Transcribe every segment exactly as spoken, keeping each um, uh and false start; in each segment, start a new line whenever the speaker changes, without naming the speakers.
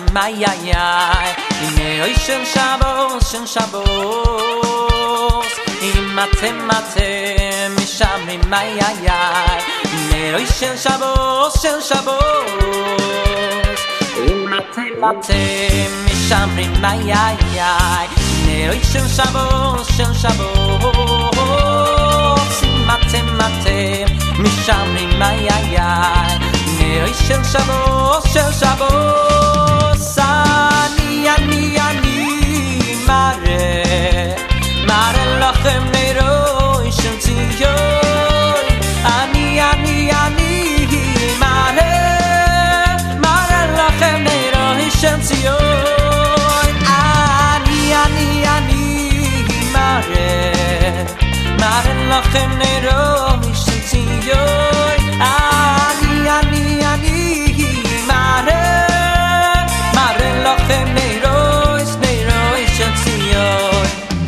משמרים איי איי איי הנה אוי של שבוס של שבוס אם אתם אתם משמרים איי איי איי הנה אוי של שבוס של שבוס אם אתם אתם משמרים איי איי איי הנה אוי של שבוס של שבוס אם אתם אתם משמרים איי איי איי הנה של שבוס של שבוס אני אני אני מראה מראה לכם נרוי של ציון אני אני אני מראה מראה לכם נרוי של ציון אני אני אני מראה מראה לכם נרוי של ציון אני אני אני מראה מראה לכם נרויס נרויס של ציון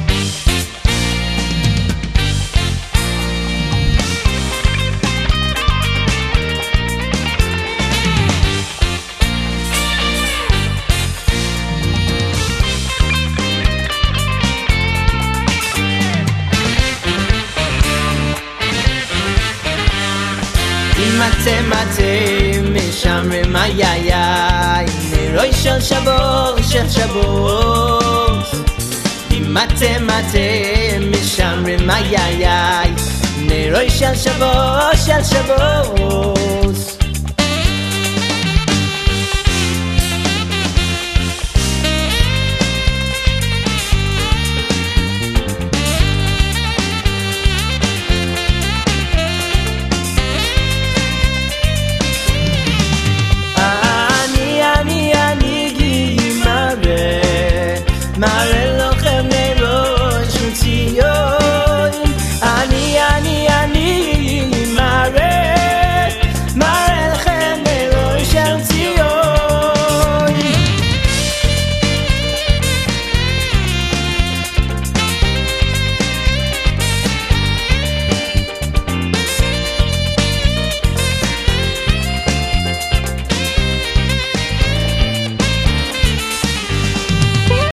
אם אתם אתם משמרים איי איי איי נרוי של שבוס של שבוס אם אתם אתם משמרים איי איי איי נרוי של שבוס של שבוס